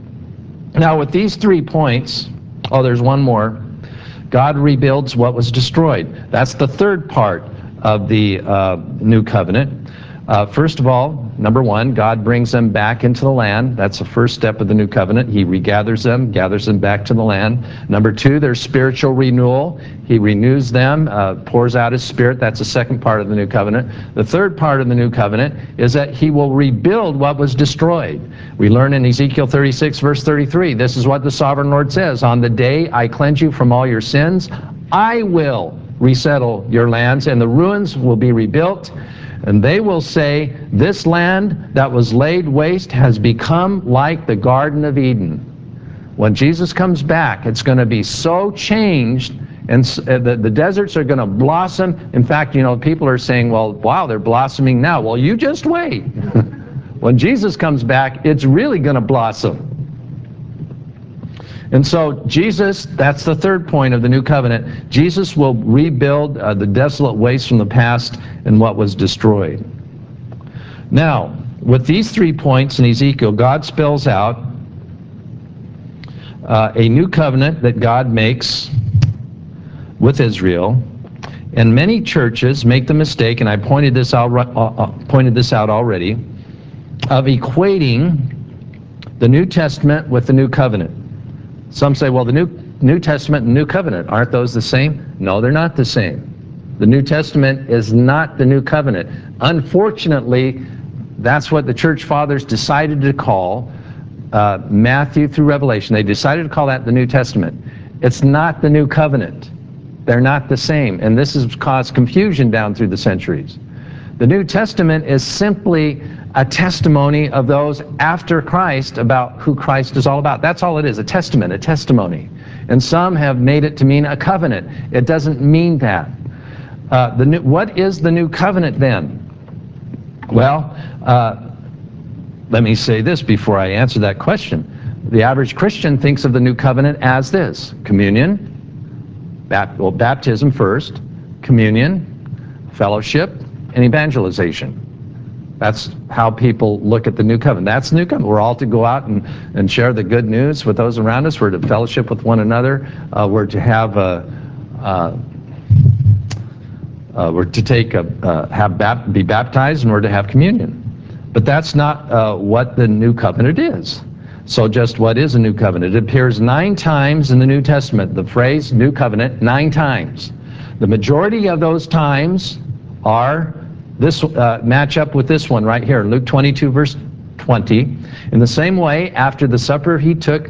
A: Now, with these 3 points, oh, there's one more. God rebuilds what was destroyed. That's the third part of the new covenant. First of all, number 1, God brings them back into the land. That's the first step of the new covenant. He regathers them, gathers them back to the land. Number 2, there's spiritual renewal. He renews them, pours out His Spirit. That's the second part of the new covenant. The third part of the new covenant is that He will rebuild what was destroyed. We learn in Ezekiel 36, verse 33, this is what the sovereign Lord says, on the day I cleanse you from all your sins, I will resettle your lands, and the ruins will be rebuilt. And they will say, this land that was laid waste has become like the Garden of Eden. When Jesus comes back, it's going to be so changed, and the deserts are going to blossom. In fact, people are saying, well, wow, they're blossoming now. Well, you just wait. When Jesus comes back, it's really going to blossom. And so Jesus, that's the third point of the new covenant. Jesus will rebuild the desolate waste from the past and what was destroyed. Now, with these 3 points in Ezekiel, God spells out a new covenant that God makes with Israel. And many churches make the mistake, and I pointed this out already, of equating the New Testament with the New Covenant. Some say, well, the New Testament and New Covenant, aren't those the same? No, they're not the same. The New Testament is not the New Covenant. Unfortunately, that's what the church fathers decided to call Matthew through Revelation. They decided to call that the New Testament. It's not the New Covenant. They're not the same, and this has caused confusion down through the centuries. The New Testament is simply a testimony of those after Christ about who Christ is all about. That's all it is, a testament, a testimony. And some have made it to mean a covenant. It doesn't mean that. What is the new covenant then? Well, let me say this before I answer that question. The average Christian thinks of the new covenant as this: communion, baptism first, communion, fellowship, and evangelization. That's how people look at the new covenant. That's the new covenant. We're all to go out and share the good news with those around us. We're to fellowship with one another. We're to have be baptized, and we're to have communion. But that's not what the new covenant is. So just what is a new covenant? It appears 9 times in the New Testament, the phrase new covenant, 9 times. The majority of those times are this match up with this one right here, Luke 22, verse 20. In the same way, after the supper, he took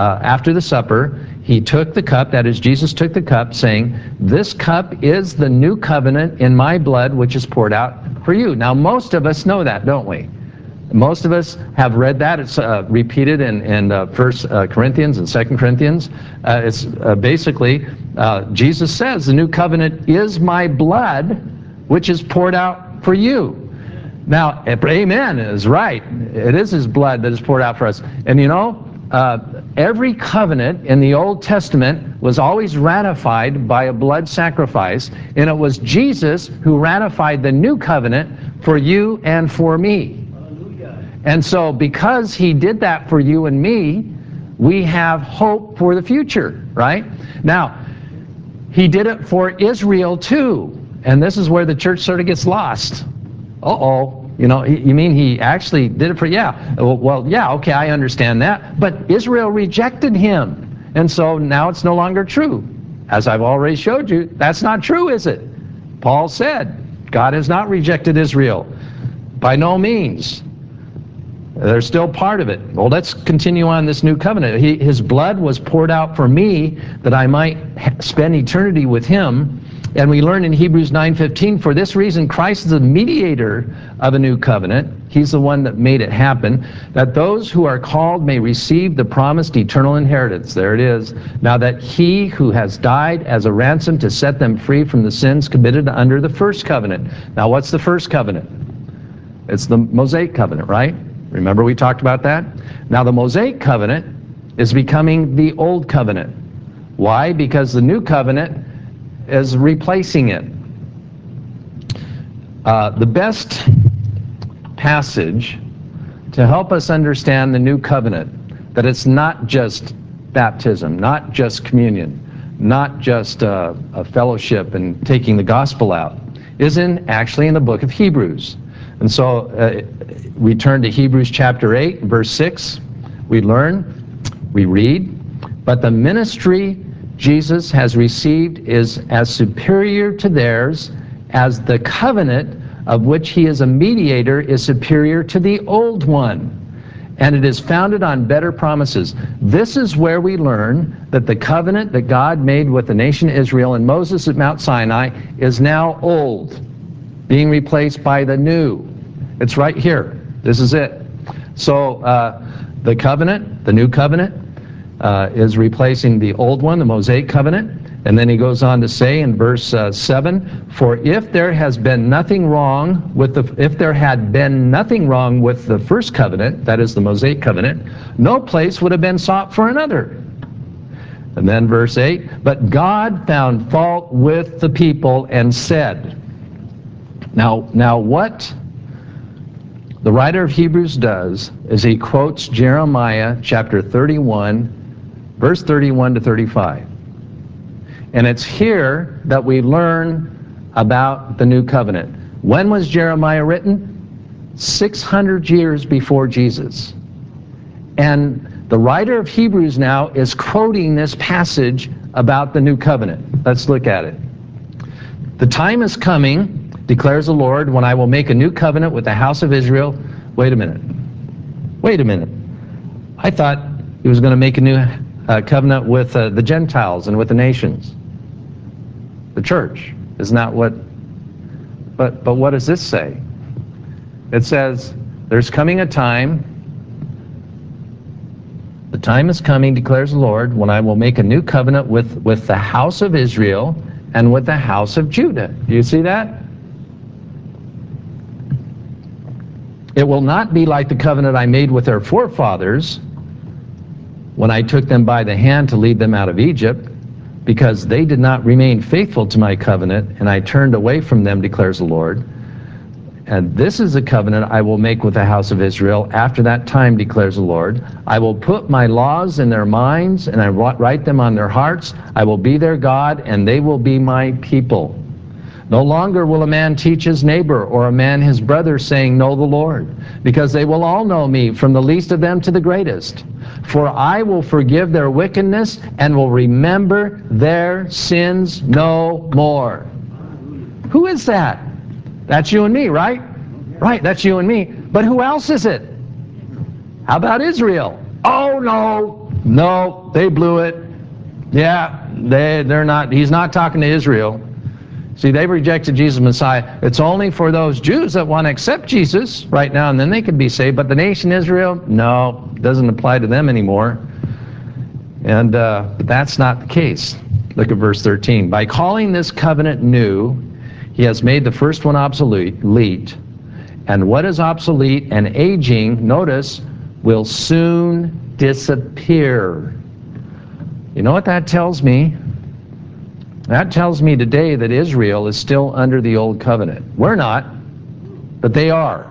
A: the cup, that is, Jesus took the cup, saying, this cup is the new covenant in my blood, which is poured out for you. Now, most of us know that, don't we? Most of us have read that. It's repeated in 1 Corinthians and 2 Corinthians. It's basically, Jesus says, the new covenant is my blood, which is poured out for you. Now, amen is right. It is his blood that is poured out for us. And you know, every covenant in the Old Testament was always ratified by a blood sacrifice, and it was Jesus who ratified the new covenant for you and for me. Hallelujah. And so because he did that for you and me, we have hope for the future, right? Now, he did it for Israel too, and this is where the church sort of gets lost. You know, you mean he actually did it for, yeah. Well, yeah, okay, I understand that. But Israel rejected him. And so now it's no longer true. As I've already showed you, that's not true, is it? Paul said, God has not rejected Israel. By no means. They're still part of it. Well, let's continue on this new covenant. His blood was poured out for me that I might spend eternity with him. And we learn in Hebrews 9:15, for this reason Christ is the mediator of a new covenant. He's the one that made it happen, that those who are called may receive the promised eternal inheritance. There it is. Now that he who has died as a ransom to set them free from the sins committed under the first covenant. Now what's the first covenant? It's the Mosaic covenant, right? Remember we talked about that? Now the Mosaic covenant is becoming the old covenant. Why? Because the new covenant is replacing it. The best passage to help us understand the new covenant, that it's not just baptism, not just communion, not just a fellowship and taking the gospel out, is actually in the book of Hebrews. And so we turn to Hebrews chapter 8, verse 6. We read, but the ministry Jesus has received is as superior to theirs as the covenant of which he is a mediator is superior to the old one, and it is founded on better promises. This is where we learn that the covenant that God made with the nation Israel and Moses at Mount Sinai is now old, being replaced by the new. It's right here. This is it. So the covenant, the new covenant, is replacing the old one, the Mosaic covenant. And then he goes on to say in verse 7, for if there had been nothing wrong with the first covenant, that is the Mosaic covenant, no place would have been sought for another. And then verse 8, but God found fault with the people and said. Now what the writer of Hebrews does is he quotes Jeremiah chapter 31, verse 31 to 35. And it's here that we learn about the new covenant. When was Jeremiah written? 600 years before Jesus. And the writer of Hebrews now is quoting this passage about the new covenant. Let's look at it. The time is coming, declares the Lord, when I will make a new covenant with the house of Israel. Wait a minute. I thought he was going to make a new covenant with the Gentiles and with the nations. The church. Isn't that what? But what does this say? It says, there's coming a time, the time is coming, declares the Lord, when I will make a new covenant with the house of Israel and with the house of Judah. Do you see that? It will not be like the covenant I made with their forefathers when I took them by the hand to lead them out of Egypt, because they did not remain faithful to my covenant, and I turned away from them, declares the Lord. And this is the covenant I will make with the house of Israel after that time, declares the Lord. I will put my laws in their minds, and I write them on their hearts. I will be their God, and they will be my people. No longer will a man teach his neighbor or a man his brother, saying, know the Lord, because they will all know me, from the least of them to the greatest. For I will forgive their wickedness and will remember their sins no more. Who is that? That's you and me, right? Right, that's you and me. But who else is it? How about Israel? Oh, no, they blew it. Yeah, they're not, he's not talking to Israel. See, they've rejected Jesus Messiah. It's only for those Jews that want to accept Jesus right now, and then they can be saved. But the nation Israel, no, doesn't apply to them anymore. And that's not the case. Look at verse 13. By calling this covenant new, He has made the first one obsolete. And what is obsolete and aging, notice, will soon disappear. You know what that tells me? That tells me today that Israel is still under the old covenant. We're not, but they are.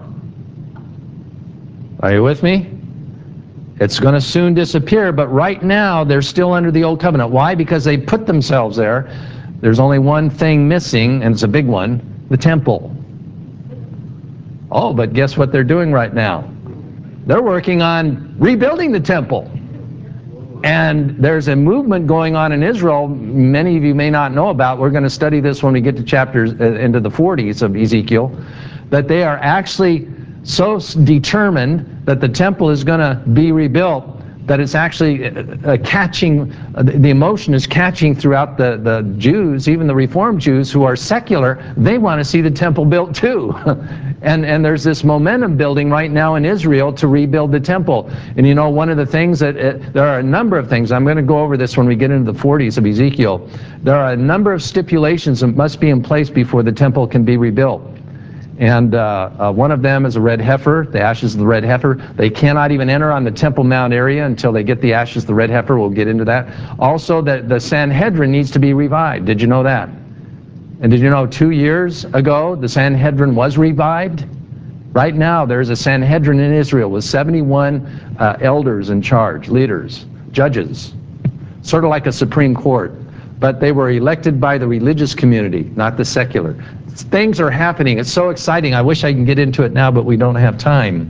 A: Are you with me? It's going to soon disappear, but right now they're still under the old covenant. Why? Because they put themselves there. There's only one thing missing, and it's a big one, the temple. Oh, but guess what they're doing right now? They're working on rebuilding the temple. And there's a movement going on in Israel many of you may not know about. We're going to study this when we get to chapters into the 40s of Ezekiel, that they are actually so determined that the temple is going to be rebuilt that it's actually catching, the emotion is catching throughout the Jews, even the Reformed Jews who are secular. They want to see the temple built too. And there's this momentum building right now in Israel to rebuild the temple. And you know, one of the things that, there are a number of things, I'm going to go over this when we get into the 40s of Ezekiel. There are a number of stipulations that must be in place before the temple can be rebuilt. And one of them is a red heifer, the ashes of the red heifer. They cannot even enter on the Temple Mount area until they get the ashes of the red heifer. We'll get into that. Also, the Sanhedrin needs to be revived. Did you know that? And did you know 2 years ago the Sanhedrin was revived? Right now there's a Sanhedrin in Israel with 71 elders in charge, leaders, judges, sort of like a Supreme Court. But they were elected by the religious community, not the secular. Things are happening. It's so exciting. I wish I could get into it now, but we don't have time.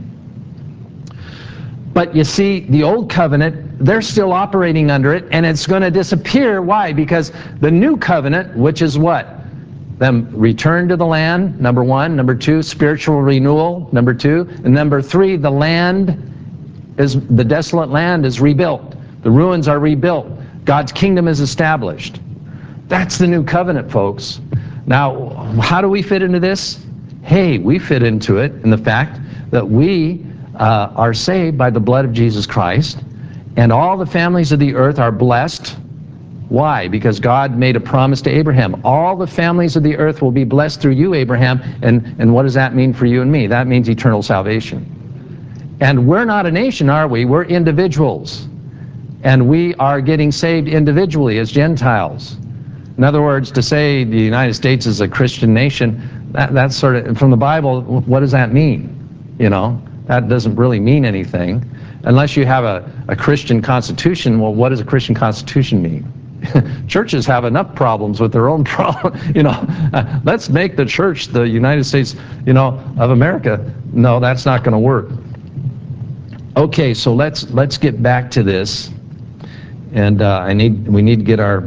A: But you see, the old covenant, they're still operating under it, and it's going to disappear. Why? Because the new covenant, which is what? Them return to the land, number one. Number two, spiritual renewal, number two. And number three, the desolate land is rebuilt. The ruins are rebuilt. God's kingdom is established. That's the new covenant, folks. Now, how do we fit into this? Hey, we fit into it in the fact that we are saved by the blood of Jesus Christ, and all the families of the earth are blessed. Why? Because God made a promise to Abraham. All the families of the earth will be blessed through you, Abraham. And what does that mean for you and me? That means eternal salvation. And we're not a nation, are we? We're individuals. And we are getting saved individually as Gentiles. In other words, to say the United States is a Christian nation, that's sort of, from the Bible, what does that mean? You know, that doesn't really mean anything. Unless you have a Christian constitution, well, what does a Christian constitution mean? Churches have enough problems with their own problem. You know, let's make the church the United States, you know, of America. No, that's not going to work. Okay, so let's get back to this, and we need to get our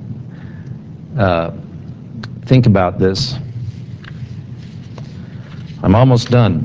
A: think about this. I'm almost done.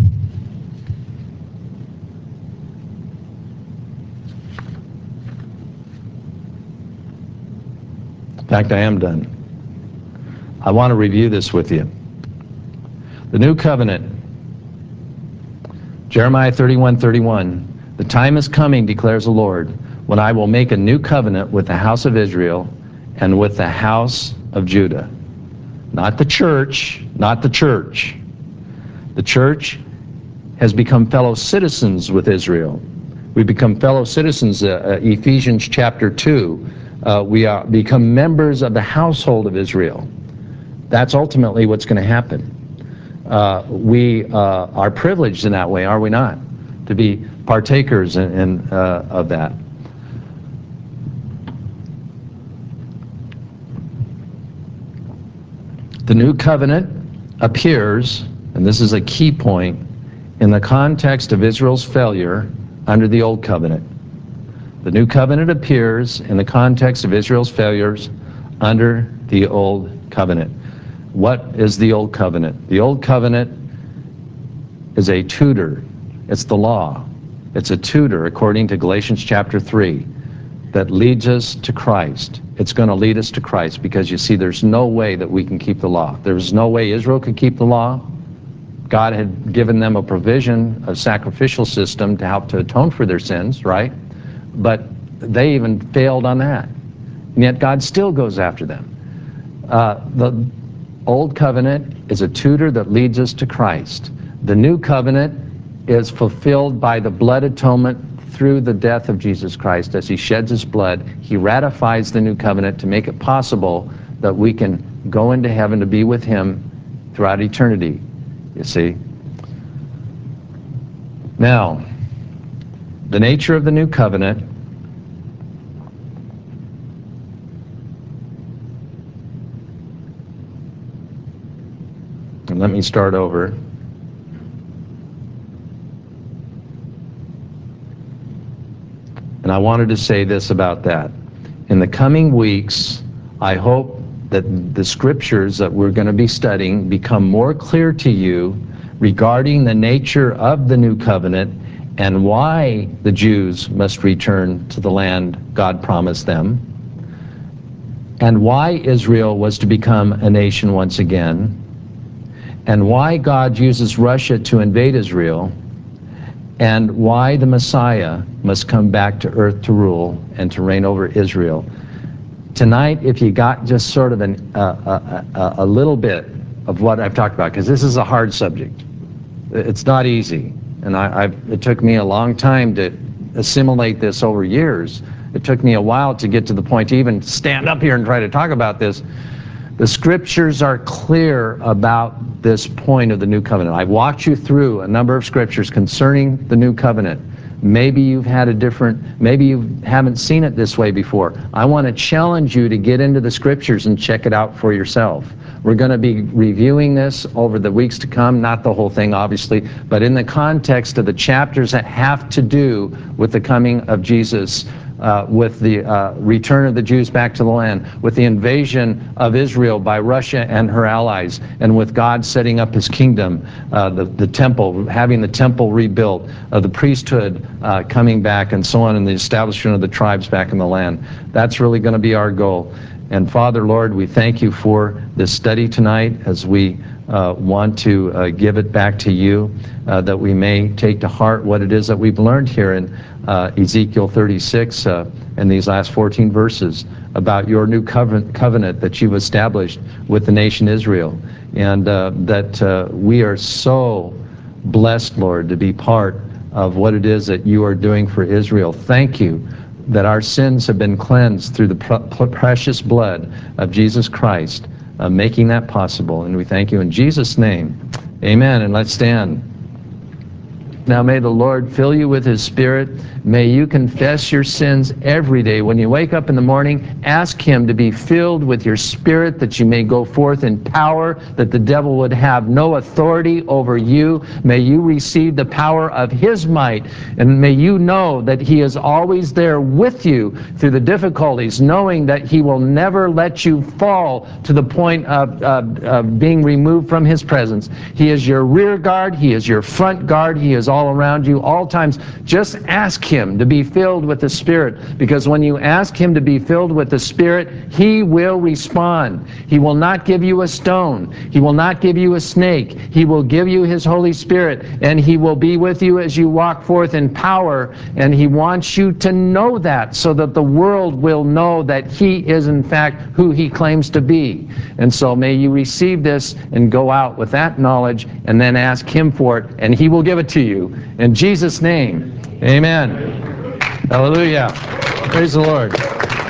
A: In fact, I am done. I want to review this with you. The new covenant, Jeremiah 31:31. The time is coming, declares the Lord, when I will make a new covenant with the house of Israel and with the house of Judah. Not the church, not the church. The church has become fellow citizens with Israel. We become fellow citizens, Ephesians chapter 2. We become members of the household of Israel. That's ultimately what's going to happen. We are privileged in that way, are we not? To be partakers of that. The new covenant appears, and this is a key point, in the context of Israel's failure under the old covenant. The new covenant appears in the context of Israel's failures under the old covenant. What is the old covenant? The old covenant is a tutor. It's the law. It's a tutor, according to Galatians chapter 3, that leads us to Christ. It's going to lead us to Christ, because you see, there's no way that we can keep the law. There's no way Israel could keep the law. God had given them a provision, a sacrificial system to help to atone for their sins, right? But they even failed on that. And yet God still goes after them. Old covenant is a tutor that leads us to Christ. The new covenant is fulfilled by the blood atonement through the death of Jesus Christ. As he sheds his blood, he ratifies the new covenant to make it possible that we can go into heaven to be with him throughout eternity, you see. Now, the nature of the new covenant. And let me start over. And I wanted to say this about that. In the coming weeks, I hope that the scriptures that we're going to be studying become more clear to you regarding the nature of the new covenant and why the Jews must return to the land God promised them, and why Israel was to become a nation once again, and why God uses Russia to invade Israel, and why the Messiah must come back to earth to rule and to reign over Israel. Tonight, if you got just sort of a little bit of what I've talked about, because this is a hard subject. It's not easy, and it took me a long time to assimilate this over years. It took me a while to get to the point to even stand up here and try to talk about this. The scriptures are clear about this point of the new covenant. I've walked you through a number of scriptures concerning the new covenant. Maybe you've had maybe you haven't seen it this way before. I want to challenge you to get into the scriptures and check it out for yourself. We're going to be reviewing this over the weeks to come, not the whole thing obviously, but in the context of the chapters that have to do with the coming of Jesus, with the return of the Jews back to the land, with the invasion of Israel by Russia and her allies, and with God setting up his kingdom, the temple, having the temple rebuilt, the priesthood coming back, and so on, and the establishment of the tribes back in the land. That's really going to be our goal. And Father, Lord, we thank you for this study tonight as we want to give it back to you, that we may take to heart what it is that we've learned here in Ezekiel 36 and these last 14 verses about your new covenant that you've established with the nation Israel. And that we are so blessed, Lord, to be part of what it is that you are doing for Israel. Thank you that our sins have been cleansed through the precious blood of Jesus Christ, making that possible. And we thank you in Jesus' name. Amen. And let's stand. Now may the Lord fill you with his Spirit. May you confess your sins every day. When you wake up in the morning, ask him to be filled with your Spirit, that you may go forth in power, that the devil would have no authority over you. May you receive the power of his might, and may you know that he is always there with you through the difficulties, knowing that he will never let you fall to the point of being removed from his presence. He is your rear guard. He is your front guard. He is all around you, all times. Just ask him to be filled with the Spirit, because when you ask him to be filled with the Spirit, he will respond. He will not give you a stone. He will not give you a snake. He will give you his Holy Spirit, and he will be with you as you walk forth in power, and he wants you to know that, so that the world will know that he is in fact who he claims to be. And so may you receive this and go out with that knowledge, and then ask him for it, and he will give it to you. In Jesus' name, amen. Hallelujah. Praise the Lord.